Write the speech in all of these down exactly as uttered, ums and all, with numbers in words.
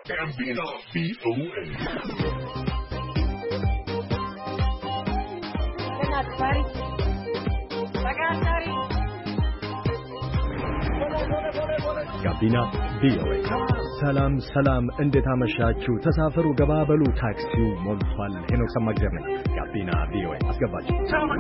Gambino B O A. ጋቢና ቪኦኤ ሰላም ሰላም እንዴት አመሻችሁ ተሳፈሩ ገባበሉ ታክሲው ሞልቷል ሄኖክ ሰማግዘር ነኝ ጋቢና ቪኦኤ አስገባችሁ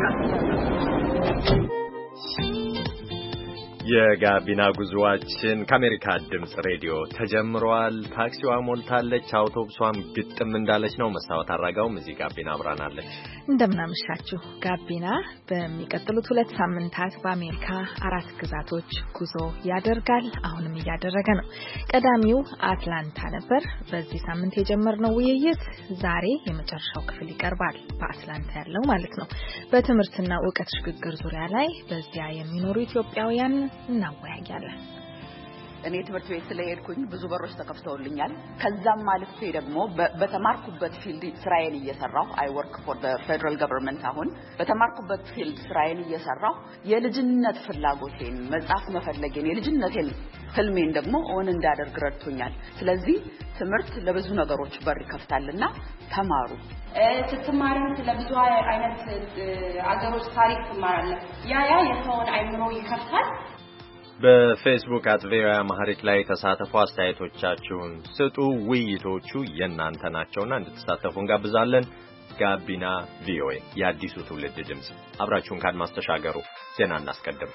የጋቢና ጉዟችን ከአሜሪካ ድምጽ ሬዲዮ ተጀምሯል ታክሲዋ ሞልታለች አውቶቡሷም ግጥም እንዳለች ነው መስታወት አራጋውም እዚህ ጋቢና አብራናለች እንደምናመሻችሁ ጋቢና በሚቀጥሉት ሁለት ሳምንታት በአሜሪካ አራት ግዛቶች ጉዞ ያደርጋል አሁንም እያደረገ ነው ቀዳሚው አትላንታ ነበር በዚህ ሳምንት የጀመርነው ውይይት ዛሬ የመጨረሻው ክፍል ይቀርባል በአትላንታ ያለው ማለት ነው በትምህርትና ዕውቀት ሽግግር ዙሪያ ላይ በዚያ የሚኖሩ ኢትዮጵያውያን እናወያያለን እኔ ትምህርት ቤት ስለሄድኩኝ ብዙ በሮች ተከፍተውልኛል ከዛም ማለት ደግሞ በተማርኩበት ፊልድ ስራዬን እየሰራሁ I work for the federal government አሁን በተማርኩበት ፊልድ ስራዬን እየሰራሁ የልጅነት ፍላጎቴን መጻፍ መፈለጌን የልጅነቴን ህልሜን ደግሞ ኦን እንዳደርግ ረድቶኛል ስለዚህ ትምህርት ለብዙ ነገሮች በር ይከፍታልና ተማሩ ስትማሩ ስለብዙ አይነት አገሮች ታሪክ ትማራለህ ያ ያ የሰውን አይምሮ ይከፍታል በፌስቡክ አት ቪኦኤ አማሪክ ላይ ተሳተፉ አስተያየቶቻችሁን ስጡ ውይይቶቹ የናንተ ናቸውና እንድትሳተፉ እንጋብዛለን ጋቢና ቪኦኤ የአዲሱ ትውልድ ድምጽ አብራችሁን ካድማስ ተሻገሩ ዜና እናስቀድም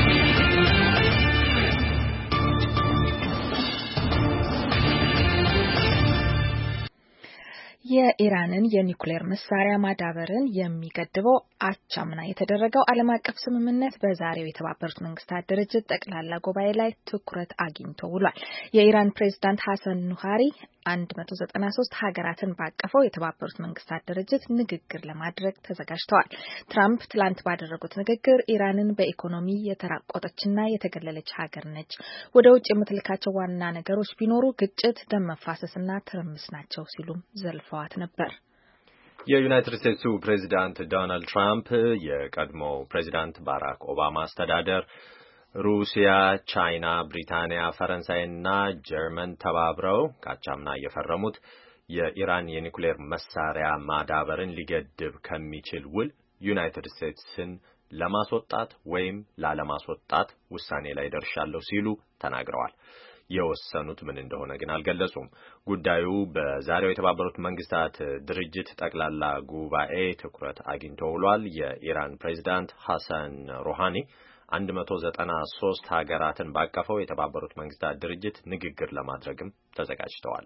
የኢራንን የኒውክሌር መሳሪያ ማዳበርን የሚገድበው አቻምና የተደረገው ዓለም አቀፍ ስምምነት በዛሬው የተባበሩት መንግስታት ድርጅት ጠቅላላ ጉባኤ ላይ ትኩረት አግኝቶ ውሏል። የኢራን ፕሬዝዳንት ሐሰን ሩሃኒ one hundred ninety-three ሀገራትን ባቀፈው የተባበሩት መንግስታት ድርጅት ንግግር ለማድረግ ተዘጋጅተዋል። ትራምፕ ትላንት ባደረጉት ንግግር ኢራንን በኢኮኖሚ የተራቆተችና የተገለለች ሀገር ነች፣ ወደ ውጭ የምትልካቸው ዋና ነገሮች ቢኖሩ ግጭት፣ ደም መፋሰስና ትርምስ ናቸው ሲሉም ዘልፈዋት ነበር። የዩናይትድ ስቴትሱ ፕሬዝዳንት ዶናልድ ትራምፕ የቀድሞው ፕሬዝዳንት ባራክ ኦባማ አስተዳደር ሩሲያ፣ ቻይና፣ ብሪታንያ፣ ፈረንሳይና ጀርመን ተባብረው ካቻምና የፈረሙት የኢራን የኒውክሌር መሳሪያ ማዳበርን ሊገድብ ከሚችል ውል ዩናይትድ ስቴትስን ለማስወጣት ወይም ላለማስወጣት ውሳኔ ላይ ደርሻለሁ ሲሉ ተናግረዋል። የወሰኑት ምን እንደሆነ ግን አልገለጹም። ጉዳዩ በዛሬው የተባበሩት መንግስታት ድርጅት ጠቅላላ ጉባኤ ትኩረት አግኝቶ ውሏል። የኢራን ፕሬዝዳንት ሐሰን ሩሃኒ one hundred ninety-three ሀገራትን ባቀፈው የተባበሩት መንግስታት ድርጅት ንግግር ለማድረግም ተዘጋጅተዋል።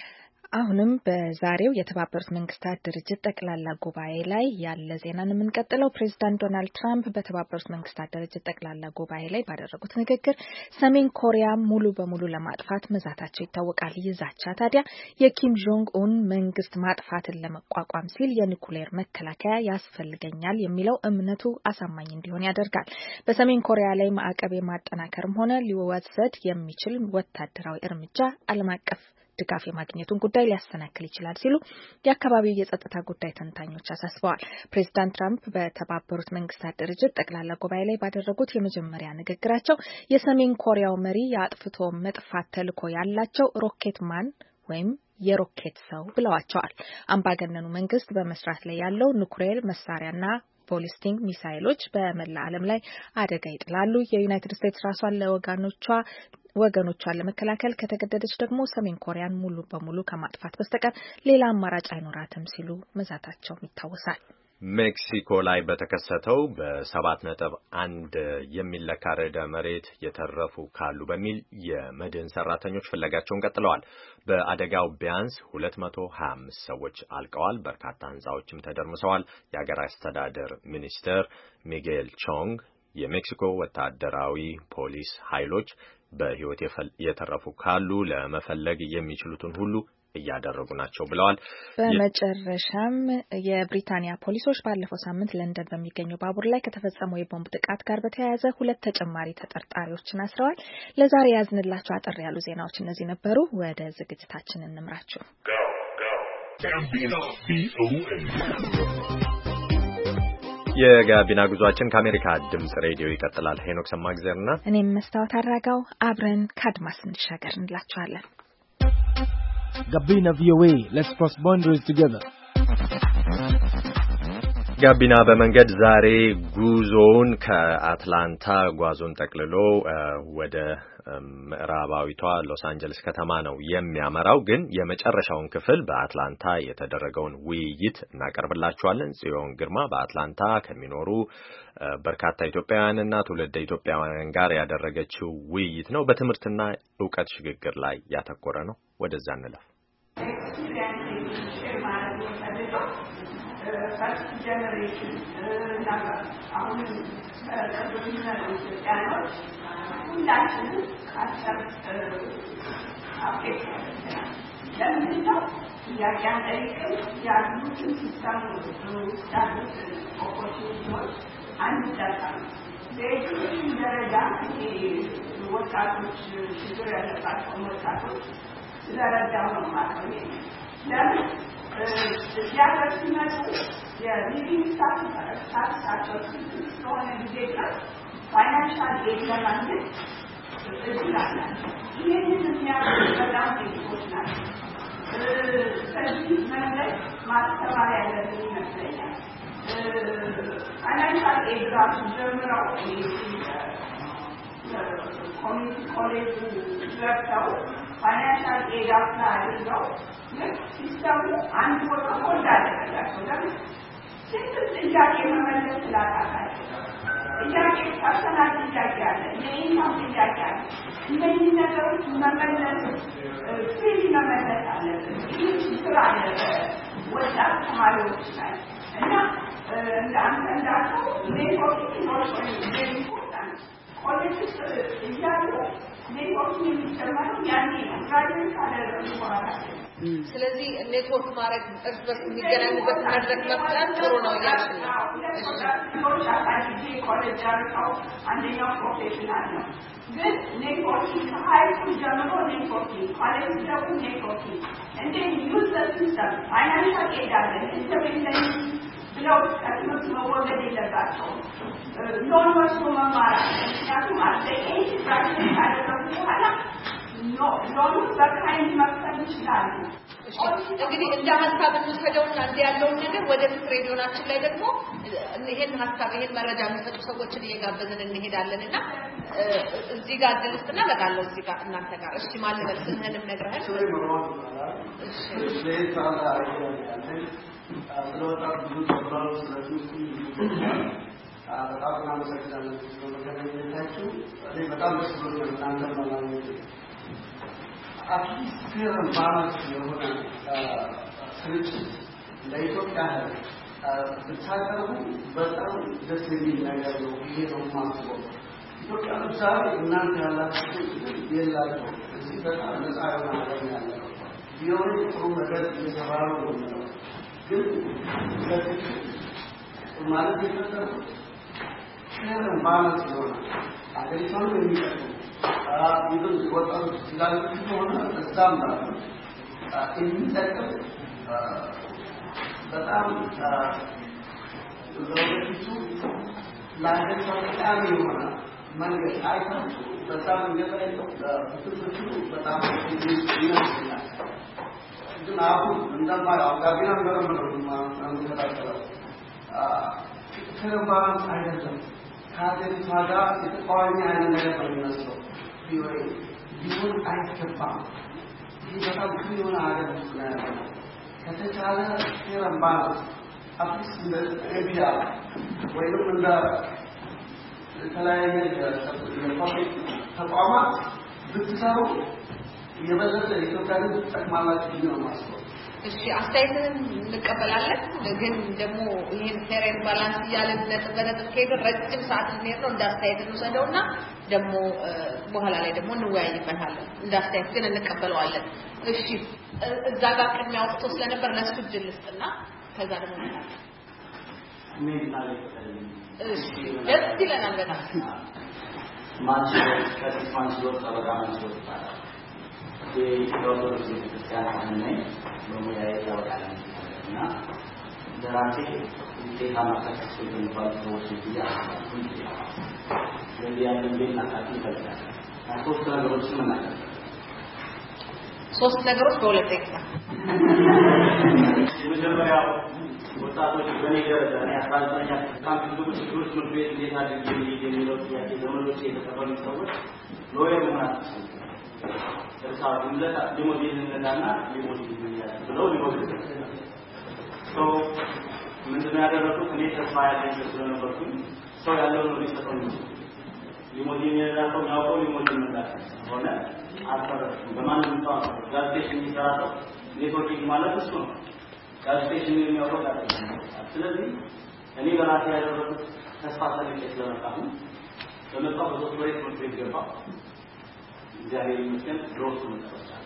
አሁንም በዛሬው የተባበሩት መንግስታት ድርጅት ጠቅላላ ጉባኤ ላይ ያለ ዜናን የምንቀጥለው ፕሬዝዳንት ዶናልድ ትራምፕ በተባበሩት መንግስታት ድርጅት ጠቅላላ ጉባኤ ላይ ባደረጉት ንግግር ሰሜን ኮሪያ ሙሉ በሙሉ ለማጥፋት መዛታቸው ይታወቃል። ይዛቻ ታዲያ የኪም ጆንግ ኡን መንግስት ማጥፋትን ለመቋቋም ሲል የኒውክሌር መከላከያ ያስፈልገኛል የሚለው እምነቱ አሳማኝ እንዲሆን ያደርጋል። በሰሜን ኮሪያ ላይ ማዕቀብ የማጠናከርም ሆነ ሊወሰድ የሚችል ወታደራዊ እርምጃ ዓለም አቀፍ ድጋፍ የማግኘቱን ጉዳይ ሊያስተናክል ይችላል ሲሉ የአካባቢው የጸጥታ ጉዳይ ተንታኞች አሳስበዋል። ፕሬዝዳንት ትራምፕ በተባበሩት መንግስታት ድርጅት ጠቅላላ ጉባኤ ላይ ባደረጉት የመጀመሪያ ንግግራቸው የሰሜን ኮሪያው መሪ የአጥፍቶ መጥፋት ተልዕኮ ያላቸው ሮኬት ማን ወይም የሮኬት ሰው ብለዋቸዋል። አምባገነኑ መንግስት በመስራት ላይ ያለው ኒውክሌር መሳሪያና ቦሊስቲክ ሚሳይሎች በመላ ዓለም ላይ አደጋ ይጥላሉ። የዩናይትድ ስቴትስ ራሷን ለወገኖቿ ወገኖቿን ለመከላከል ከተገደደች ደግሞ ሰሜን ኮሪያን ሙሉ በሙሉ ከማጥፋት በስተቀር ሌላ አማራጭ አይኖራትም ሲሉ መዛታቸው ይታወሳል። ሜክሲኮ ላይ በተከሰተው በሰባት ነጥብ አንድ የሚለካ ርዕደ መሬት የተረፉ ካሉ በሚል የመድህን ሰራተኞች ፍለጋቸውን ቀጥለዋል። በአደጋው ቢያንስ ሁለት መቶ ሀያ አምስት ሰዎች አልቀዋል። በርካታ ህንጻዎችም ተደርምሰዋል። የሀገር አስተዳደር ሚኒስትር ሚጌል ቾንግ የሜክሲኮ ወታደራዊ ፖሊስ ኃይሎች በህይወት የተረፉ ካሉ ለመፈለግ የሚችሉትን ሁሉ እያደረጉ ናቸው ብለዋል። በመጨረሻም የብሪታንያ ፖሊሶች ባለፈው ሳምንት ለንደን በሚገኘው ባቡር ላይ ከተፈጸመው የቦምብ ጥቃት ጋር በተያያዘ ሁለት ተጨማሪ ተጠርጣሪዎችን አስረዋል። ለዛሬ ያዝንላችሁ አጠር ያሉ ዜናዎች እነዚህ ነበሩ። ወደ ዝግጅታችን እንምራችሁ። የጋቢና ጉዟችን ከአሜሪካ ድምጽ ሬዲዮ ይቀጥላል። ሄኖክ ሰማግዘርና እኔም መስታወት አራጋው አብረን ካድማስ እንሻገር እንላችኋለን። Gabina V O A, let's cross boundaries together. ጋቢና በመንገድ ዛሬ ጉዞውን ከአትላንታ ጓዞን ጠቅልሎ ወደ ምዕራባዊቷ ሎስ አንጀለስ ከተማ ነው የሚያመራው። ግን የመጨረሻውን ክፍል በአትላንታ የተደረገውን ውይይት እናቀርብላችኋለን። ጽዮን ግርማ በአትላንታ ከሚኖሩ በርካታ ኢትዮጵያውያንና ትውልደ ኢትዮጵያውያን ጋር ያደረገችው ውይይት ነው። በትምህርትና ዕውቀት ሽግግር ላይ ያተኮረ ነው። ወደዛ እንለፍ። first generation number አሁን ከቀድሞና ኢትዮጵያኖች ሁላችንም ካሰብ አፍሪካ ለምን ነው ያያን ጠይቀን ያሉትን ሲስተም ያሉት ኦፖርቹኒቲዎች አንድ ዳታ በኤጁኬሽን ደረጃ ወጣቶች ችግር ያለባቸው ወጣቶች ስለረዳው ነው ማለት ነው። ለምን ሲያደርግ ሲመጡ የሊቪንግ ስታተሳቸው ስለሆነ ጊዜ ድረስ ፋይናንሻል ኤድ ለማግኘት እድል አላቸው። ይህንን የሚያደርጉ በጣም ጥቂቶች ናቸው። ከዚህ መንገድ ማስተማር ያለብን ይመስለኛል። ፋይናንሻል ኤድ ራሱ ጀምረው ኮሚኒቲ ኮሌጅ ገብተው ፋይናንሻል ኤድ አፕላይ አድርገው ሲስተሙ አንድ ቦታ ሆልድ አደረጋቸው። ለምን ስንት ጥያቄ መመለስ ስላቃታቸው ጥያቄ ፐርሰናል ጥያቄ አለ፣ የኢንካም ጥያቄ አለ። እነዚህ ነገሮች መመለስ ፍሪ መመለስ አለብን። ይህ ችግር አለ ወጣት ተማሪዎች ላይ እና እንደ አንተ እንዳልከው ኔትወርኪንግ ኖች ኢምፖርታንት ኮሌጅ ውስጥ እያሉ ኔትወርኪንግ የሚጀመረው ያኔ ነው፣ ግራጁዌት ካደረጉ በኋላ። ስለዚህ ኔትወርክ ማድረግ እርስ በርስ የሚገናኙበት መድረክ መፍጠር ጥሩ ነው እያልሽ ነው። ኮሌጅ ያርቀው አንደኛው ፕሮፌሽናል ነው፣ ግን ኔትወርኪንግ ከሀይስኩል ጀምሮ ኔትወርኪንግ፣ ኮሌጅ ደግሞ ኔትወርኪንግ እንደ ዩዝ ዘ ሲስተም ፋይናንሻል ኤድ አለ ኢንተርቬንሽን ብለው ከትምህርት መወገድ የለባቸውም። ሎን ወስዶ መማር አለ። ምክንያቱም አስተኤጅ ግራጁዌት ካደረጉ በኋላ ሎኑን በካይንድ መክፈል ይችላሉ። እንግዲህ እንደ ሀሳብ እንውሰደውና እንደ ያለውን ነገር ወደፊት ሬዲዮናችን ላይ ደግሞ ይሄን ሀሳብ ይሄን መረጃ የሚሰጡ ሰዎችን እየጋበዝን እንሄዳለንና እዚህ ጋር ድልስና በቃለው እዚህ ጋር እናንተ ጋር እሺ ማን ልበል ስምህንም ነግረህን እሺ ለይታላ አይደለም ስለወጣት ብዙ ተብራሩ ስለዚህ በጣም እናመሰግናለን ስለመገናኘታችሁ። እኔ በጣም ደስ ብሎኛል እናንተን በማግኘቴ። አትሊስት ፌር ባላንስ የሆነ ስርጭት ለኢትዮጵያ ሕዝብ ብታቀርቡ በጣም ደስ የሚል ነገር ነው። ይሄ ነው የማስበው። ኢትዮጵያ ዛሬ እናንተ ያላችሁ የላቸው እዚህ በጣም ነፃ የሆነ ነገር ያለ ነው። ቢሆን ጥሩ ነገር እየሰራሩ ነው። ግን ለትክክል ማለት የፈጠሩት ፌር ባላንስ የሆነ አገሪቷን የሚጠቅሙ ይብን ወጣቶች ስላሉ ሆነ እዛም ነው የሚጠቅም በጣም ለወደፊቱ ለሀገሪቷ ጠቃሚ የሆነ መንገድ አይታችሁ በጣም እንደታየው ለብትብቱ በጣም ይመስላል። ግን አሁን እንደማያው ጋቢና ምርምር ማንከታተለው ተረባን አይደለም ከሀገሪቷ ጋር የተቃዋሚ አይነት ነገር ነው የሚመስለው። ቢሆን ቢሆን አይገባም። ይህ በጣም ክል የሆነ ሀገር ውስጥ ነው ያለው። ከተቻለ ተረባን አፍሪስ እንደ ኤቢያ ወይም እንደ የተለያየ የፐብሊክ ተቋማት ብትሰሩ የበለጠ ኢትዮጵያ ሕዝብ ጠቅማላችሁ ብዬ ነው የማስበው። እሺ አስተያየትን እንቀበላለን። ግን ደግሞ ይሄን ፌር ባላንስ እያለን ነጥብ በነጥብ ከሄድን ረጅም ሰዓት እንሄድ ነው። እንዳስተያየት እንውሰደውና ደግሞ በኋላ ላይ ደግሞ እንወያይበታለን። እንዳስተያየት ግን እንቀበለዋለን። እሺ እዛ ጋር ቅድሚያ ወጥቶ ስለነበር ለሱ እጅ ልስጥና ከዛ ደግሞ ምን ማለት ነው? እሺ ደስ ይለናል በጣም ማንቺ ከስፋን ሲወጣ በጣም ሲወጣ የዶክተር ክርስቲያን ነኝ በሙያዬ ያወጣለሁ እና ደራሲ ጌታ ማሰከስ የሚባል ሰዎች ይያዛሉ ለዚህ ያንን ቤት ናካቲ ይፈልጋል። ሶስት ነገሮችን እናቀርብ። ሶስት ነገሮች በሁለት ደቂቃ የመጀመሪያው ወጣቶች በነገር ዛሬ አስራዘጠኝ ካምፕዩተር ችግሮች ነው ቤት እንዴት አድርጌ የሚለው ጥያቄ ዘመኖች የተቀበሉ ሰዎች ሎየር ማለት ነው ተሳው እንደታ ዲሞዲን እንደታና ዲሞዲን ብለው ዲሞዲን ሶ ምንድነው ያደረኩት እኔ ተስፋ ያለኝ ስለነበርኩኝ ሰው ያለው ነው ሊሰጠው ዲሞዲን ያለው ያው ዲሞዲን እንደታ ሆነ አፈረሱ በማንም ታው ጋዜጤኝ ይሰራው ኔትወርኪንግ ማለት እሱ ነው ጋዜጤኝ የሚያወጣ ስለዚህ እኔ በራሴ ያደረኩት ተስፋ ሰልቼ ስለመጣሁ በመጣው በሶስት ወሬ ትምህርት ገባ እግዚአብሔር ይመስገን ድሮስ ነው ተሰጣ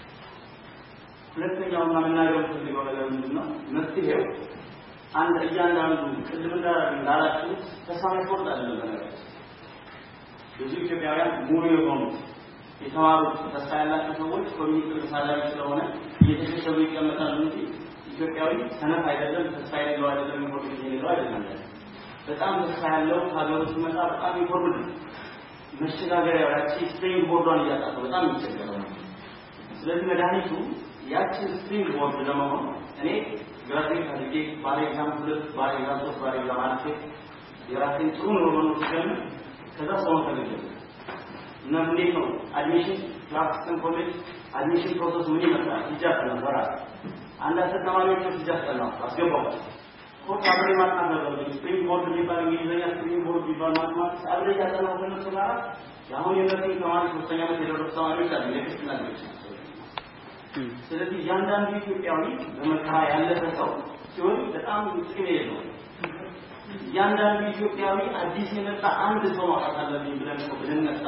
ሁለተኛው ማንናገር ፈልገው ነገር ምንድነው መፍትሄው አንድ እያንዳንዱ ቅድም እንዳላችሁ ተሳማኝ ቆርጥ አይደለም ነገር ብዙ ኢትዮጵያውያን ሙሉ የሆኑ የተማሩት ተስፋ ያላቸው ሰዎች ኮሚኒቲ ተሳላሚ ስለሆነ እየተሸሸጉ ይቀመጣሉ እንጂ ኢትዮጵያዊ ሰነፍ አይደለም ተስፋ ያለው አይደለም ኮሚኒቲ ነው አይደለም በጣም ተስፋ ያለው ሀገሩ ሲመጣ በጣም ይቆርጥ መሸጋገሪያ ያቺ ስፕሪንግ ቦርዷን እያጣጣ በጣም ይቸገራል ስለዚህ መድኃኒቱ ያቺ ስፕሪንግ ቦርድ ለመሆን እኔ ግራጁዌት አድርጌ ባለ ኤግዛም ሁለት ባለ ኤግዛም ሶስት ባለ ኤግዛም አልፌ የራሴን ጥሩ ነው ነው ሲጀምር ከዛ ሰው ተገኘ እና እንዴት ነው አድሚሽን ክላስ ኮሌጅ አድሚሽን ፕሮሰስ ምን ይመስላል ይጃት ነበር አንድ ተማሪዎች ይጃት ነው አስገባው ኮርስ አብሬ ማጥናት ነበር ስፕሪንግ ቦርድ የሚባል እንግሊዝኛ ስፕሪንግ ቦርድ የሚባል ማጥናት አብሬ ያጠናው ከነሱ ጋር ያሁን የነዚህ ተማሪ ሶስተኛ ዓመት የደረሱ ተማሪዎች አሉ ለክፍል ናቸው ስለዚህ ያንዳንዱ ኢትዮጵያዊ በመከራ ያለፈ ሰው ሲሆን በጣም ጥቅም የለው ያንዳንዱ ኢትዮጵያዊ አዲስ የመጣ አንድ ሰው ማውጣት አለብኝ ብለን ነው ብንነሳ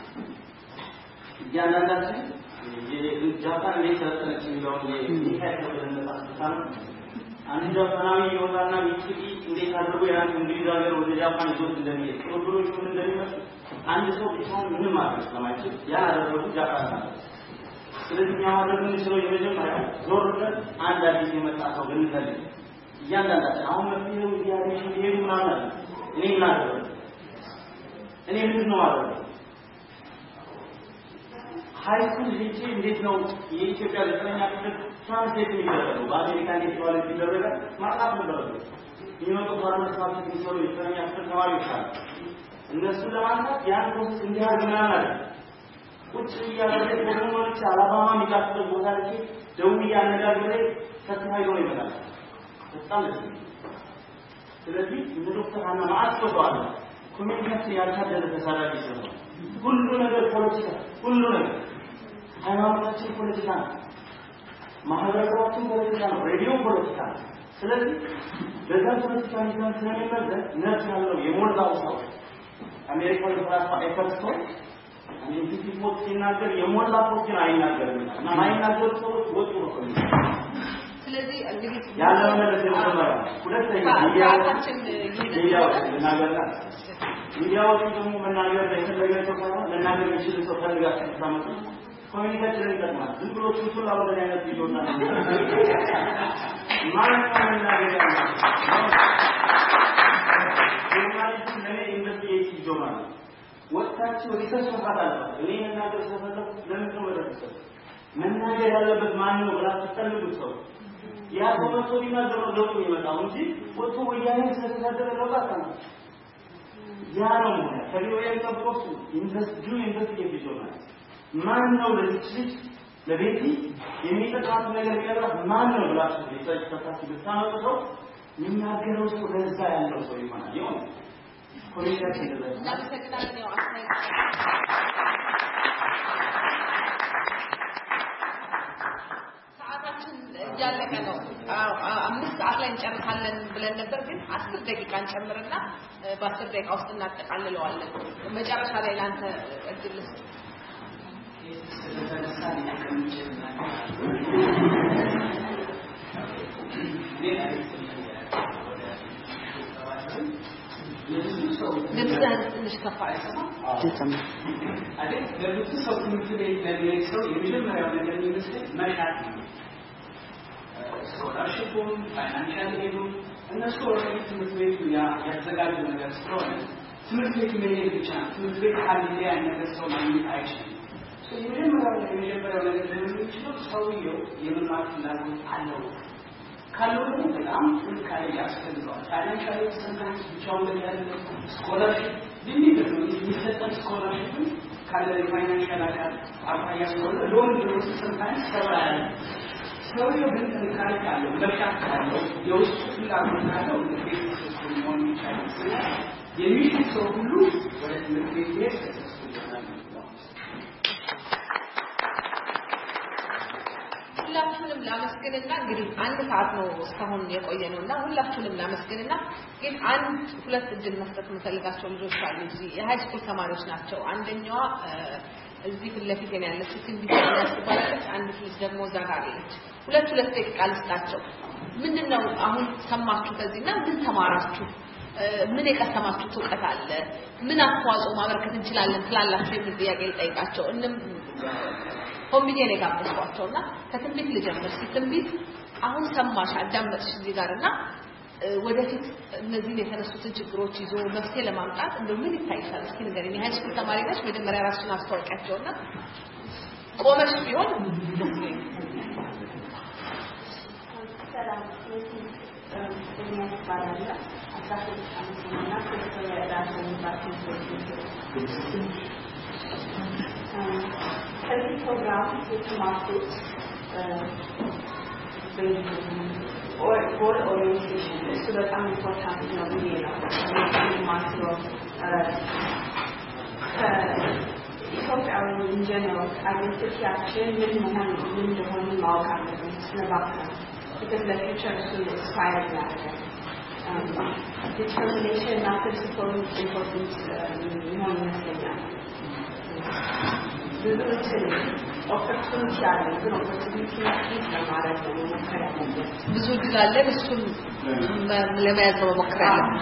ያንዳንዳችን የጃፓን ላይ ተሰጠች የሚለው የኢትዮጵያ ብንነሳ አንድ ጃፓናዊ የሆነና ሚስቲ እንዴት አድርጎ ያን እንግሊዝ ሀገር ወደ ጃፓን ይዞት እንደሚሄድ ጥሩጥሮች ምን እንደሚመስል አንድ ሰው ብቻውን ምንም ማድረግ ስለማይችል ያ አደረጉ ጃፓን ማለት ስለዚህ ያማደግ ምንችለው የመጀመሪያው ዞር ብለን አንድ አዲስ የመጣ ሰው ብንፈልግ እያንዳንዳችን አሁን መፍትሄው ዲያሪሽ ይሄዱ ማለት እኔ እናደርግ እኔ ምን ነው ማለት ሃይስኩል ልጅ እንዴት ነው የኢትዮጵያ ለተኛ ክፍል ትራንስሌት የሚደረገው በአሜሪካ እንዴት ነው የሚደረገው ማጣት ነበር የሚመጡ ፋርማሲ ማስተር የሚሰሩ የተኛ ክፍል ተማሪዎች አሉ እነሱ ለማንሳት ያን ፕሮሰስ እንዲያርግናል ቁጭ ያለበት ወንዶች አላባማ የሚካፈል ቦታ ላይ ደውል ያነጋግሬ ተስፋይዶ ይመጣል በጣም ስለዚህ ዶክተር አና ማአስፈቷል ኮሚኒኬሽን ያልታደለ ተሳራቂ ነው ሁሉ ነገር ፖለቲካ ሁሉ ነገር ሃይማኖታችን ፖለቲካ ማህበረሰባችን ፖለቲካ ነው ሬዲዮ ፖለቲካ ስለዚህ በዛ ፖለቲካ ይዘን ስለሚመዘን ነፍስ ያለው የሞላው ሰው አሜሪካን ፍራንስ ኤፈርቶ እንግዲህ ዲፖት ሲናገር የሞላ ፖለቲካ አይናገርም እና ማይናገር ሰዎች ወጡ ነው ስለዚህ እንግዲህ ያለው ነገር ተጀመረ ሁለተኛ ሚዲያዎችን ይናገርና ሚዲያዎች ደግሞ መናገር ለተለያዩ ሰው መናገር ይችላል ሰው ፈልጋችሁ ታመጡ ኮሚኒኬሽን ይጠቅማል ዝም ብሎ ሹሹላ ወደ አይነት ቪዲዮና ማን መናገር ያለው ጆርናሊስት ለኔ ኢንቨስቲጌት ይጆማል ወጣችሁ ሪሰርች ማድረግ እኔ መናገር ስለፈለኩ ለምን ነው ወደሰው መናገር ያለበት ማን ነው ብላችሁ ተጠልቁት ሰው ያ ሰው ቢናገር ነው ለውጥ ይመጣው እንጂ ወጥቶ ወያኔ ስለተናገረ ለውጥ አታመጣም ያ ነው ከሊወየን ተቆርጡ ኢንቨስት ዱ ኢንቨስቲጌት ይጆማል ማን ነው ለዚህ ለቤቲ የሚጠቃት ነገር ይቀርብ ማን ነው ብላችሁ ሪሰርች ተሳትፉ ብታመጡ የሚናገረው ሰው ለዛ ያለው ሰው ይሆናል ይሆን ኮሚኒኬሽን እንደዛ ለምሳሌ ነው አስተያየት ሰዓታችን እያለቀ ነው አምስት ሰዓት ላይ እንጨርሳለን ብለን ነበር ግን አስር ደቂቃ እንጨምርና በአስር ደቂቃ ውስጥ እናጠቃልለዋለን መጨረሻ ላይ ላንተ እድል ለምሳሌ ትንሽ ከፋይ ተሰማ አይደል ለብዙ ሰው ትምህርት ቤት ለሚሄድ ሰው የመጀመሪያው ነገር የሚመስለው መሻት ነው ስኮላርሺፑን ፋይናንሻል ኤዱ እነሱ ወረቀት ትምህርት ቤቱ ያዘጋጁ ነገር ስለሆነ ትምህርት ቤት መሄድ ብቻ ትምህርት ቤት ካለ ነገር ሰው ማግኘት አይችልም የመጀመሪያው የመጀመሪያው ነገር የሚችለው የመማር ፍላጎት አለው ካለው ደግሞ በጣም ጥንካሬ ያስፈልገዋል። ፋይናንሻሊ ሰምታይምስ ብቻውን ያለ ስኮላርሺፕ ሊሚትድ ነው የሚሰጠው ስኮላርሺፕ ካለ ፋይናንሻል አካል አኳያ ስለሆነ ሎን ድሮስ ሰምታይምስ ተባለ ሰውየው ግን ጥንካሬ ካለው ለሻት ካለው የውስጡ ፍላጎት ካለው እንግዲህ ሆን ይችላል። ስለዚህ የሚሽን ሰው ሁሉ ወደ ትምህርት ቤት ይሄድ ሁላችሁንም ላመስግንና እንግዲህ አንድ ሰዓት ነው እስካሁን የቆየነውና ሁላችሁንም ላመስግንና ግን አንድ ሁለት እድል መስጠት የምፈልጋቸው ልጆች አሉ እዚህ የሃይ ስኩል ተማሪዎች ናቸው። አንደኛዋ እዚህ ፊት ለፊት ያለችው ትንቢት ያስባለች አንድ ልጅ ደግሞ እዛ ጋር አለች። ሁለት ሁለት ደቂቃ ልስጣቸው። ምንድነው አሁን ሰማችሁ ከዚህና ምን ተማራችሁ? ምን የቀሰማችሁት እውቀት አለ? ምን አስተዋጽኦ ማበረከት እንችላለን ትላላችሁ የሚል ጥያቄ ልጠይቃቸው። እንም ኮሚኒየን የጋበዝኳቸውና ከትንቢት ልጀምር። ትንቢት አሁን ሰማሽ አዳመጥሽ እዚህ ጋርና ወደፊት እነዚህ የተነሱትን ችግሮች ይዞ መፍትሄ ለማምጣት እንደው ምን ይታይሻል? እስኪ ንገሪኝ። የሃይ ስኩል ተማሪ ነሽ። መጀመሪያ ራስሽን አስተዋውቂያቸውና ቆመሽ ቢሆን ሰላም ከዚህ ፕሮግራም የተማርኩት ጎል ኦሪየንቴሽን እሱ በጣም ኢምፖርታንት ነው ብዬ ነው የማስበው። ከኢትዮጵያዊ ኢንጀነራል አይደንቲቲያችን ምን መሆን ምን እንደሆነ ማወቅ አለብን ስለባክነ because the future is inspired by it. Um, determination እና principle important መሆን ይመስለኛል። ብዙ እንትን ኦፖርቹኒቲ አለ ግን ኦፖርቹኒቲ ፊት ለማድረግ ነው መሞከር ያለብን። ብዙ ጊዜ አለ እሱን ለመያዝ ነው መሞከር ያለብን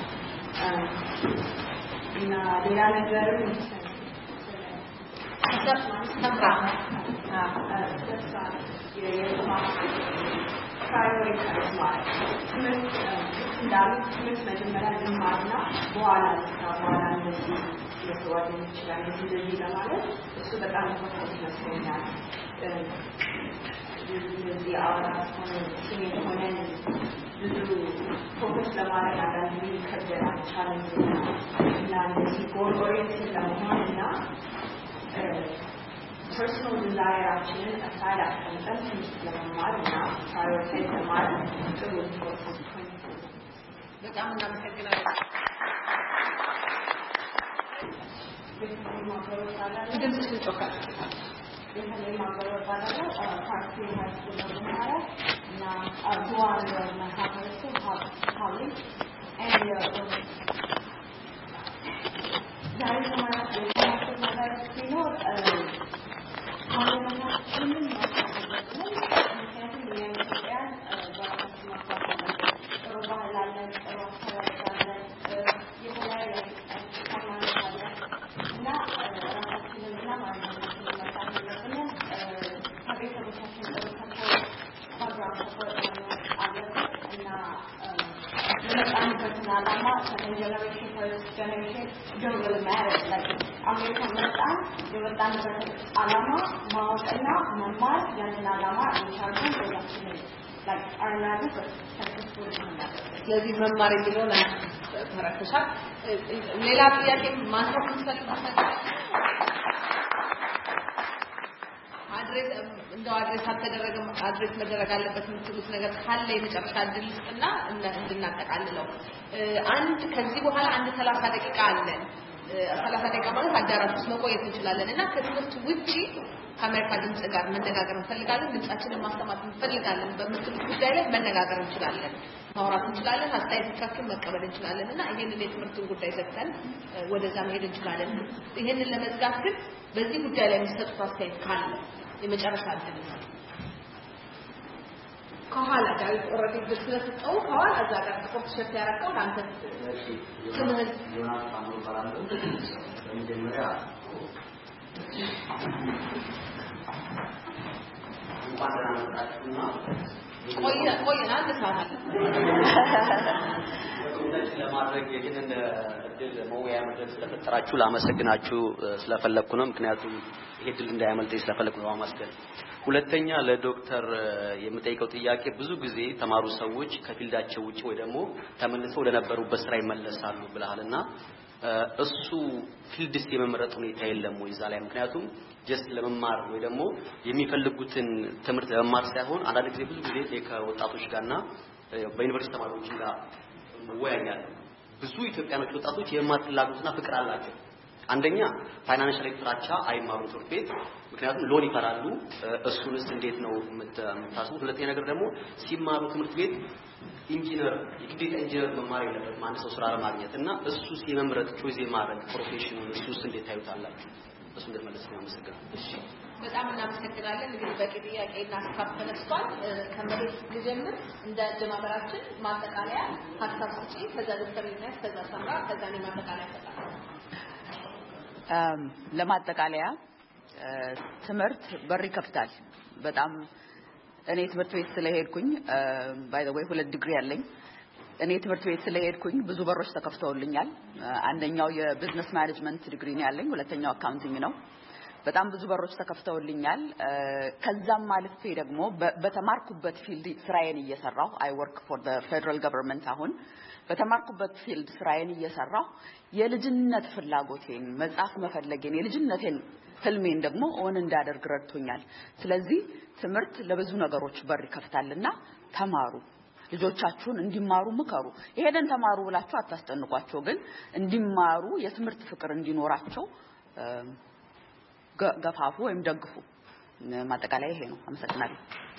እና ሌላ ነገርም ሰምራ prioritize ማለት ትምህርት እንዳሉት ትምህርት መጀመሪያ ልማድና በኋላ በኋላ እንደዚህ ሊያስዋደኝ ይችላል እንደዚህ ለማለት እሱ በጣም ኢምፖርታንት ይመስለኛል። እንደዚህ አውራት ሆነ ስሜት ሆነን ብዙ ፎከስ ለማድረግ አንዳንድ ጊዜ ይከብደናል ቻሌንጅ እና እንደዚህ ጎል ኦሪየንትድ ለመሆን እና personal desire-አችንን aside አስቀምጠን ትምህርት ለመማር እና prioritize ለማድረግ ጥሩ ኢምፖርታንት ፖይንት ነው። በጣም እናመሰግናለን። ድምፅሽ ይጮካል። በተለይ ማገረባ ደግሞ ፓርቲ ሃይስኩል ነው እና አድዋን ማህበረሰብ ኮሌጅ and ዛሬ ተማሪዎች የተማሩት ነገር ሲኖር ማለታችንን ማሳደግ ነው። ምክንያቱም የኢትዮጵያን በራሳችን ማሳደግ ጥሩ ባህል አለን፣ ጥሩ አካባቢ አለን፣ የተለያየ ሃይማኖት አለን እና ራሳችንን እና ማንነታችንን ማሳደግ አለብን። ከቤተሰቦቻችን ጥሩ ሰፖርት ፕሮግራም ሰፖርት አለብን እና ለመጣንበትን ዓላማ ሰከንድ ጀነሬሽን ፈርስት ጀነሬሽን don't really matter like አሜሪካ መጣን የመጣንበትን ዓላማ ማወቅና መማር ያንን ዓላማ እንቻለን ወላችንን like our lives are successful ማለት ስለዚህ መማር የሚለው ላይ ተረክሻል። ሌላ ጥያቄ ማንሳት እንፈልጋለን። አድሬስ እንደው አድሬስ አልተደረገ አድሬስ መደረግ አለበት የምትሉት ነገር ካለ የመጨረሻ እድል ስጥና እንድናጠቃልለው። አንድ ከዚህ በኋላ አንድ ሰላሳ ደቂቃ አለን። ሰላሳ ደቂቃ ማለት አዳራሽ ውስጥ መቆየት እንችላለን እና ከትምህርት ውጪ ከአሜሪካ ድምጽ ጋር መነጋገር እንፈልጋለን፣ ድምጻችንን ማስተማር እንፈልጋለን በምትሉት ጉዳይ ላይ መነጋገር እንችላለን፣ ማውራት እንችላለን፣ አስተያየቶቻችሁን መቀበል እንችላለን እና ይሄንን የትምህርቱን ጉዳይ ዘግተን ወደዛ መሄድ እንችላለን። ይሄንን ለመዝጋት ግን በዚህ ጉዳይ ላይ የሚሰጡት አስተያየት ካለ የመጨረሻ እድል ነው። ከኋላ ዳዊት ኦሬዲ ስለሰጠው ከኋላ እዛ ጋር ስፖርት ሸርት ያረከው አንተ ስምህን ዮናስ አምሮ ባላንዶ በመጀመሪያ እንኳን ደህና መጣችሁና ቆይ ቆይ አንድ ሰዓት አለ ለማድረግ ይህንን እድል መወያ መድረክ ስለፈጠራችሁ ላመሰግናችሁ ስለፈለኩ ነው። ምክንያቱም ይሄ እድል እንዳያመልጠኝ ስለፈለኩ ነው። ማመስገን ሁለተኛ ለዶክተር የምጠይቀው ጥያቄ ብዙ ጊዜ ተማሩ ሰዎች ከፊልዳቸው ውጪ ወይ ደግሞ ተመልሰው ወደ ነበሩበት ስራ ይመለሳሉ ብለሃልና እሱ ፊልድስ የመመረጥ ሁኔታ የለም ወይ ዛላይ ምክንያቱም ጀስት ለመማር ወይ ደግሞ የሚፈልጉትን ትምህርት ለመማር ሳይሆን አንዳንድ ጊዜ ብዙ ጊዜ ከወጣቶች ጋርና በዩኒቨርሲቲ ተማሪዎች ጋር ወያያሉ ብዙ ኢትዮጵያኖች ወጣቶች የመማር ፍላጎትና ፍቅር አላቸው አንደኛ ፋይናንሻል ፍራቻ አይማሩ ትምህርት ቤት ምክንያቱም ሎን ይፈራሉ እሱንስ እንዴት ነው የምታስቡት ሁለተኛ ነገር ደግሞ ሲማሩ ትምህርት ቤት ኢንጂነር የግዴታ ኢንጂነር መማር የለበትም አንድ ሰው ስራ ለማግኘት እና እሱስ የመምረጥ ቾይስ የማድረግ ፕሮፌሽኑን እሱስ እንዴት ታዩታላችሁ እሱ እንደመለስ ነው አመሰግናለሁ እሺ በጣም እናመሰግናለን እንግዲህ በቂ ጥያቄና ሀሳብ ተነስቷል ከመሬት ልጀምር እንደ ጀማመራችን ማጠቃለያ ሀሳብ ስጪ ከዛ ዶክተር ይናስ ከዛ ሰምራ ከዛ ነው ማጠቃለያ ተጣጣ ለማጠቃለያ ትምህርት በር ይከፍታል በጣም እኔ ትምህርት ቤት ስለሄድኩኝ ባይ ዘ ዌይ ሁለት ዲግሪ አለኝ እኔ ትምህርት ቤት ስለሄድኩኝ ብዙ በሮች ተከፍተውልኛል አንደኛው የቢዝነስ ማኔጅመንት ዲግሪ ነው ያለኝ ሁለተኛው አካውንቲንግ ነው በጣም ብዙ በሮች ተከፍተውልኛል ከዛም አልፌ ደግሞ በተማርኩበት ፊልድ ስራዬን እየሰራሁ አይ ወርክ ፎር ዘ ፌደራል ገቨርንመንት አሁን በተማርኩበት ፊልድ ስራዬን እየሰራሁ የልጅነት ፍላጎቴን መጻፍ መፈለጌን የልጅነቴን ህልሜን ደግሞ ኦን እንዳደርግ ረድቶኛል ስለዚህ ትምህርት ለብዙ ነገሮች በር ይከፍታልና ተማሩ ልጆቻችሁን እንዲማሩ ምከሩ ይሄንን ተማሩ ብላችሁ አታስጠንቋቸው ግን እንዲማሩ የትምህርት ፍቅር እንዲኖራቸው ገፋፉ ወይም ደግፉ ማጠቃለያ ይሄ ነው አመሰግናለሁ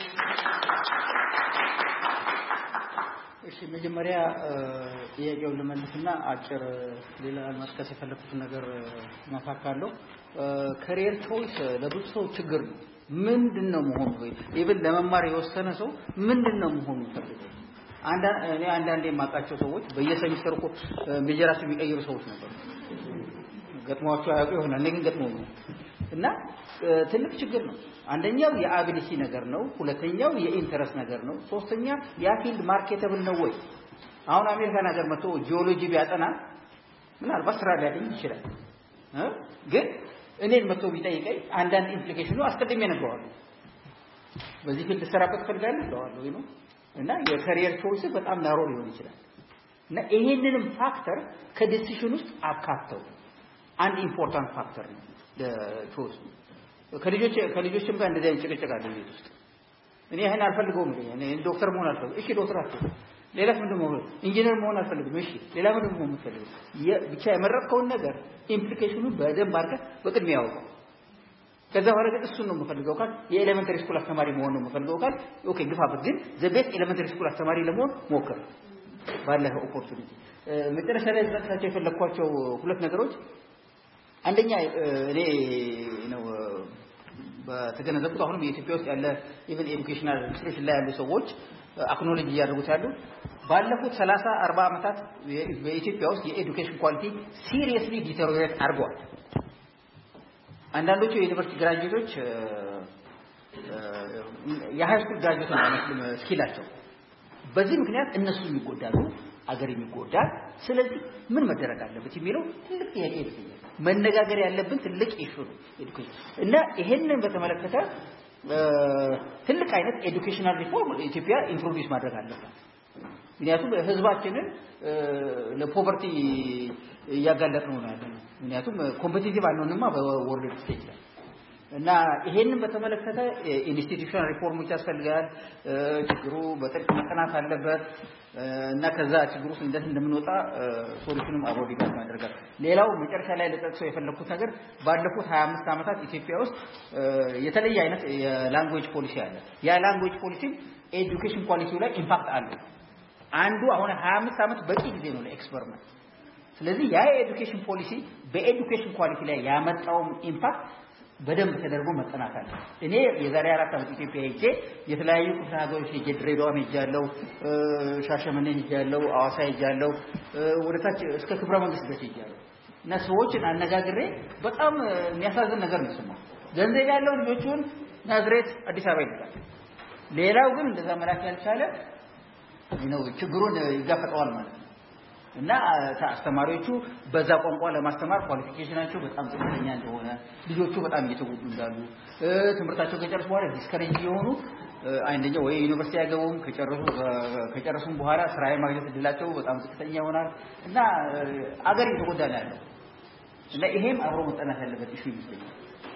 እሺ መጀመሪያ ጥያቄውን ለመልስና አጭር ሌላ ማስከስ የፈለኩት ነገር ማፋካለሁ ካሪየር ቾይስ ለብዙ ሰው ችግር ነው ምንድነው መሆኑ ወይ ኢቭን ለመማር የወሰነ ሰው ምንድነው መሆኑ ፈልገው አንድ እኔ አንዳንዴ የማውቃቸው ሰዎች በየሰሚስተሩ እኮ ሜጀራቸው የሚቀይሩ ሰዎች ነበሩ ገጥሟቸው ያውቁ ይሆናል እኔ ግን ገጥሞኝ ነው እና ትልቅ ችግር ነው አንደኛው የአቢሊቲ ነገር ነው ሁለተኛው የኢንተረስት ነገር ነው ሶስተኛ ያ ፊልድ ማርኬተብል ነው ወይ አሁን አሜሪካን ሀገር መጥቶ ጂኦሎጂ ቢያጠና ምናልባት ስራ ሊያገኝ ይችላል እ ግን እኔን መጥቶ ቢጠይቀኝ አንዳንድ ኢምፕሊኬሽኑ አስቀድሜ ነግረዋለሁ በዚህ ፊልድ ሰራበት ፈልጋለሁ ብለዋለሁ ወይ ነው እና የካሪየር ቾይስ በጣም ናሮ ሊሆን ይችላል እና ይሄንንም ፋክተር ከዲሲሽን ውስጥ አካተው አንድ ኢምፖርታንት ፋክተር ነው ለቾይስ ከልጆች ከልጆችም ጋር እንደዚህ እንጭቅጭቅ አለ ቤት ውስጥ እኔ ይሄን አልፈልገውም እኔ ዶክተር መሆን አልፈልግም እሺ ዶክተር አትፈልግ ሌላስ ምንድን ነው ኢንጂነር መሆን አልፈልግም እሺ ሌላ ምንድን ነው የምትፈልገው ብቻ የመረጥከውን ነገር ኢምፕሊኬሽኑ በደንብ አድርገህ በቅድሚያ ያውቀው ከዛ በኋላ ግን እሱን ነው የምፈልገው ካል የኤሌመንተሪ ስኩል አስተማሪ መሆን ነው የምፈልገው ካል ኦኬ ግፋበት ግን ዘ ቤስት ኤሌመንተሪ ስኩል አስተማሪ ለመሆን ሞክር ባለህ ኦፖርቹኒቲ መጨረሻ ላይ ዘጣቸው የፈለኳቸው ሁለት ነገሮች አንደኛ እኔ ነው በተገነዘብኩት አሁንም የኢትዮጵያ ውስጥ ያለ ኢቭን ኤዱኬሽናል ኢንስቲትዩሽን ላይ ያሉ ሰዎች አክኖሎጂ ያደርጉት ያሉ ባለፉት ሰላሳ አርባ አመታት በኢትዮጵያ ውስጥ የኤዱኬሽን ኳሊቲ ሲሪየስሊ ዲተሪዮሬት አድርጓል አንዳንዶቹ የዩኒቨርሲቲ ግራጁዌቶች የሃይ ስኩል ግራጁዌት ነው ስኪላቸው በዚህ ምክንያት እነሱ ይጎዳሉ አገር ይጎዳል ስለዚህ ምን መደረግ አለበት የሚለው ትልቅ ጥያቄ ነው መነጋገር ያለብን ትልቅ ኢሹ ነው ኤዱኬሽን እና ይሄንን በተመለከተ ትልቅ አይነት ኤዱኬሽናል ሪፎርም ኢትዮጵያ ኢንትሮዲዩስ ማድረግ አለበት ምክንያቱም ህዝባችንን ለፖቨርቲ ያጋለጥ ነው ያለው ምክንያቱም ኮምፒቲቲቭ አልሆንማ በወርልድ ስቴጅ ላይ እና ይሄንን በተመለከተ ኢንስቲትዩሽናል ሪፎርሞች ያስፈልጋል ችግሩ በጥልቅ መጠናት አለበት እና ከዛ ችግሩ እንዴት እንደምንወጣ ሶሉሽንም አብሮ ዲስከስ ማድረግ ሌላው መጨረሻ ላይ ለጠቅሰው የፈለኩት ነገር ባለፉት ሃያ አምስት አመታት ኢትዮጵያ ውስጥ የተለየ አይነት የላንጉዌጅ ፖሊሲ አለ ያ ላንጉዌጅ ፖሊሲ ኤዱኬሽን ኳሊቲው ላይ ኢምፓክት አለው አንዱ አሁን ሃያ አምስት አመት በቂ ጊዜ ነው ለኤክስፐሪመንት ስለዚህ ያ ኤዱኬሽን ፖሊሲ በኤዱኬሽን ኳሊቲ ላይ ያመጣው ኢምፓክት በደንብ ተደርጎ መጠናት አለ እኔ የዛሬ አራት አመት ኢትዮጵያ ሄጄ የተለያዩ ክፍለ ሀገሮች ሄጄ ድሬዳዋ ሄጃለሁ ሻሸመኔ ሄጃለሁ አዋሳ ሄጃለሁ ወደታች እስከ ክብረ መንግስት ድረስ ሄጃለሁ እና ሰዎችን አነጋግሬ በጣም የሚያሳዝን ነገር ነው ሰማሁ ገንዘብ ያለው ልጆቹን ናዝሬት አዲስ አበባ ይልካል ሌላው ግን እንደዛ መላክ ያልቻለ ነው ችግሩን ይጋፈጠዋል ማለት ነው እና አስተማሪዎቹ በዛ ቋንቋ ለማስተማር ኳሊፊኬሽናቸው በጣም ዝቅተኛ እንደሆነ ልጆቹ በጣም እየተጎዱ እንዳሉ ትምህርታቸው ከጨረሱ በኋላ ዲስከሬጅ የሆኑ አንደኛ ወይ ዩኒቨርሲቲ ያገቡም ከጨረሱ ከጨረሱም በኋላ ስራ የማግኘት እድላቸው በጣም ዝቅተኛ ይሆናል እና አገር እየተጎዳ ነው ያለው እና ይሄም አብሮ መጠናት ያለበት ኢሹ ይመስለኛል።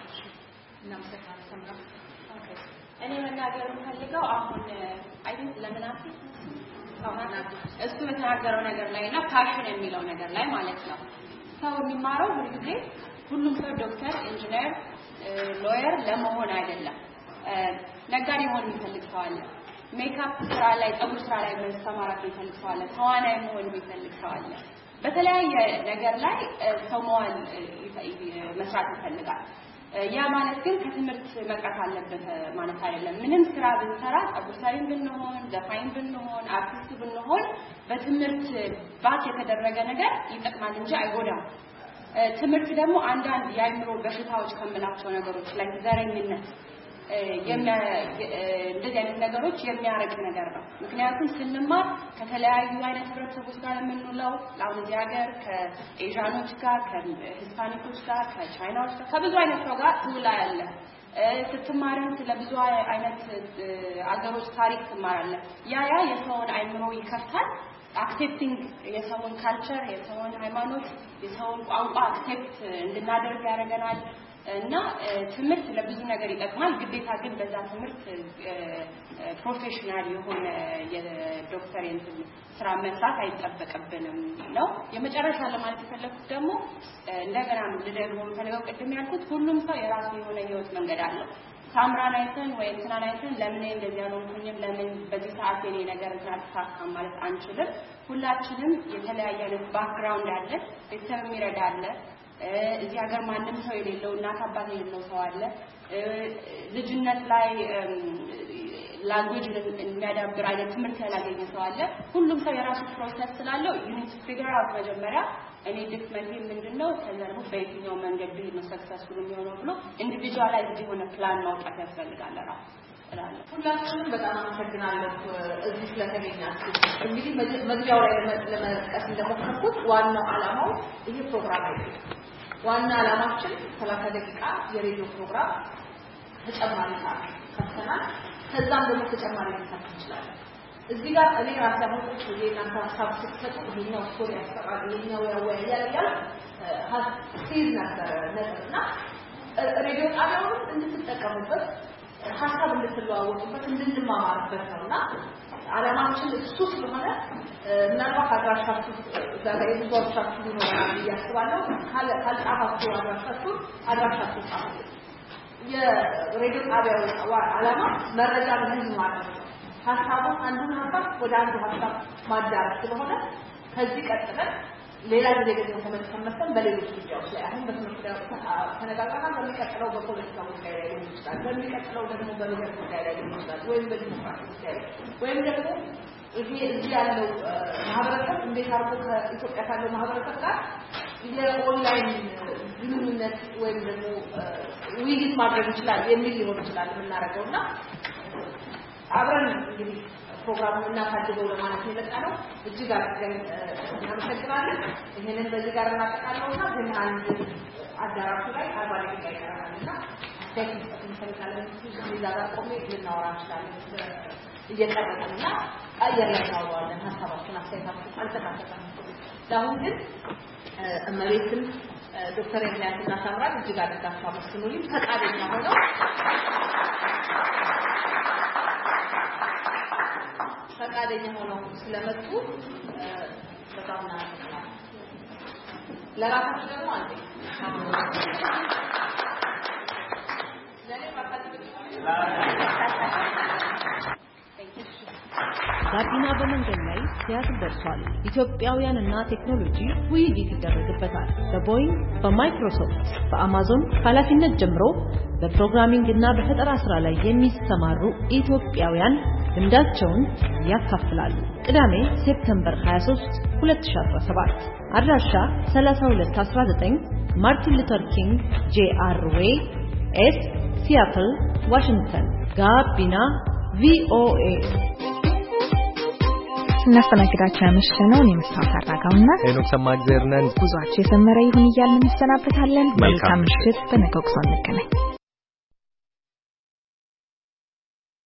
እኔ መናገር የምፈልገው አሁን አይ ቲንክ ለምናፊ እሱ የተናገረው ነገር ላይ እና ፓሽን የሚለው ነገር ላይ ማለት ነው። ሰው የሚማረው ሁልጊዜ ሁሉም ሰው ዶክተር፣ ኢንጂነር፣ ሎየር ለመሆን አይደለም። ነጋዴ መሆን የሚፈልግ ሰው አለ። ሜካፕ ስራ ላይ ፀጉር ስራ ላይ መሰማራት የሚፈልግ ሰው አለ። ተዋናይ መሆን የሚፈልግ ሰው አለ። በተለያየ ነገር ላይ ሰው መዋል መስራት ይፈልጋል። ያ ማለት ግን ከትምህርት መቅረት አለበት ማለት አይደለም። ምንም ስራ ብንሰራ ፀጉር ሰሪም ብንሆን ዘፋኝ ብንሆን አርቲስት ብንሆን በትምህርት ባክ የተደረገ ነገር ይጠቅማል እንጂ አይጎዳም። ትምህርት ደግሞ አንዳንድ የአይምሮ በሽታዎች ከምላቸው ነገሮች ላይ ዘረኝነት እንደዚህ አይነት ነገሮች የሚያርቅ ነገር ነው። ምክንያቱም ስንማር ከተለያዩ አይነት ህብረተሰቦች ጋር የምንውለው አሁን እዚህ ሀገር ከኤዥያኖች ጋር ከሂስፓኒኮች ጋር ከቻይናዎች ጋር ከብዙ አይነት ሰው ጋር ትውላለህ። ስትማርም ስለ ብዙ አይነት አገሮች ታሪክ ትማራለህ። ያ ያ የሰውን አይምሮ ይከፍታል። አክሴፕቲንግ የሰውን ካልቸር የሰውን ሃይማኖት የሰውን ቋንቋ አክሴፕት እንድናደርግ ያደርገናል። እና ትምህርት ለብዙ ነገር ይጠቅማል። ግዴታ ግን በዛ ትምህርት ፕሮፌሽናል የሆነ የዶክተሬት ስራ መስራት አይጠበቅብንም ነው። የመጨረሻ ለማለት የፈለኩት ደግሞ እንደገና ልደግሞ የምፈልገው ቅድም ያልኩት ሁሉም ሰው የራሱ የሆነ ህይወት መንገድ አለው። ሳምራን አይተን ወይ እንትናን አይተን ለምን እንደዚህ ያልሆንኩኝም ለምን በዚህ ሰዓት የኔ ነገር ተሳካም ማለት አንችልም። ሁላችንም የተለያየ አይነት ባክግራውንድ አለ። ቤተሰብ የሚረዳ አለ። እዚህ ሀገር ማንም ሰው የሌለው እናት አባት የሌለው ሰው አለ። ልጅነት ላይ ላንጉዌጅ የሚያዳብር አይነት ትምህርት ያላገኘ ሰው አለ። ሁሉም ሰው የራሱ ፕሮሰስ ስላለው ዩኒት ፊገር አውት መጀመሪያ እኔ ድክመቴ ምንድነው ከዘርሁ በየትኛው መንገድ ብሄድ ነው ሰክሰስፉል የሚሆነው ብሎ ኢንዲቪጁዋላይዝድ የሆነ ፕላን ማውጣት ያስፈልጋል ራሱ እላለሁ። ሁላችንም በጣም አመሰግናለሁ እዚህ ስለተገኛችሁ። እንግዲህ መግቢያው ላይ ለመጥቀስ እንደሞከርኩት ዋናው ዓላማው ይሄ ፕሮግራም አይደለም። ዋና ዓላማችን ሰላሳ ደቂቃ የሬዲዮ ፕሮግራም ተጨማሪ ሰዓት ከፍተናል። ከዛም ደግሞ ተጨማሪ መስራት እንችላለን። እዚህ ጋር እኔ ራሴ አሁን የእናንተ ሀሳብ ስትሰጡ ይሄኛው ስቶሪ ያስፈራል ይሄኛው ያወያያል ያለ ሀሲዝ ነበር ነጥብና ሬዲዮ ጣቢያውን እንድትጠቀሙበት ሀሳብ እንድትለዋወጡበት እንድንማማርበት ነውና ዓላማችን እሱ ስለሆነ ምናልባት አድራሻችሁ ዛሬ ብዙዎቻችሁ ይኖራል ያስባለሁ ካልጻፋችሁ አድራሻችሁ አድራሻችሁ ጻፉ። የሬዲዮ ጣቢያው ዓላማ መረጃ ለህዝብ ማድረስ ነው። ሀሳቡ አንዱን ሀሳብ ወደ አንዱ ሀሳብ ማዳረስ ስለሆነ ከዚህ ቀጥለን ሌላ ጊዜ ደግሞ ተመልሰን በሌሎች ጉዳዮች ላይ አሁን በትምህርት ተነጋግረናል። በሚቀጥለው በፖለቲካ ጉዳይ ላይ ሊሆን ይችላል። በሚቀጥለው ደግሞ በብሔር ጉዳይ ላይ ሊሆን ይችላል። ወይም በዲሞክራሲ ጉዳይ ላይ ወይም ደግሞ ይሄ እዚህ ያለው ማህበረሰብ እንዴት አድርጎ ከኢትዮጵያ ካለው ማህበረሰብ ጋር የኦንላይን ግንኙነት ወይም ደግሞ ውይይት ማድረግ ይችላል የሚል ሊሆን ይችላል የምናደርገውና አብረን እንግዲህ ፕሮግራሙን እናሳድገው ለማለት የመጣነው እጅግ አድርገን እናመሰግናለን። ይሄንን በዚህ ጋር እናጠቃለውና ግን አንድ አዳራሹ ላይ አርባ ደቂቃ ይቀራልና ቴክኒክ እንፈልጋለን። እዚህ ጋር ቆሜ ልናወራ እንችላለን። እየቀረበና አየር ላይ ታወራለን። ሀሳባችን አስተያየታችን አልተካተተም። ለአሁን ግን እመቤትም ዶክተር ኤልያስና ሳምራን እጅግ አድርጋችሁ አመስግኑልኝ። ፈቃደኛ ሆነው ፈቃደኛ ሆነው ስለመጡ በጣም እናመሰግናለን። ለራሳችሁ ደግሞ አንዴ ለኔ ጋቢና በመንገድ ላይ ሲያትል ደርሷል። ኢትዮጵያውያንና ቴክኖሎጂ ውይይት ይደረግበታል። በቦይንግ፣ በማይክሮሶፍት፣ በአማዞን ኃላፊነት ጀምሮ በፕሮግራሚንግ እና በፈጠራ ስራ ላይ የሚሰማሩ ኢትዮጵያውያን ልምዳቸውን ያካፍላሉ። ቅዳሜ ሴፕቴምበር ሃያ ሶስት ሁለት ሺህ አስራ ሰባት አድራሻ ሰላሳ ሁለት አስራ ዘጠኝ ማርቲን ሉተር ኪንግ ጄአር ዌይ ኤስ ሲያትል ዋሽንግተን። ጋቢና ቪኦኤ ስናስተናግዳችሁ ያመሸነው እኔ መስታወት አራጋውና ሄኖክ ሰማግዘርነን ጉዟችሁ የሰመረ ይሁን እያልን እንሰናበታለን። መልካም ምሽት። በነገው ጉዞ እንገናኝ።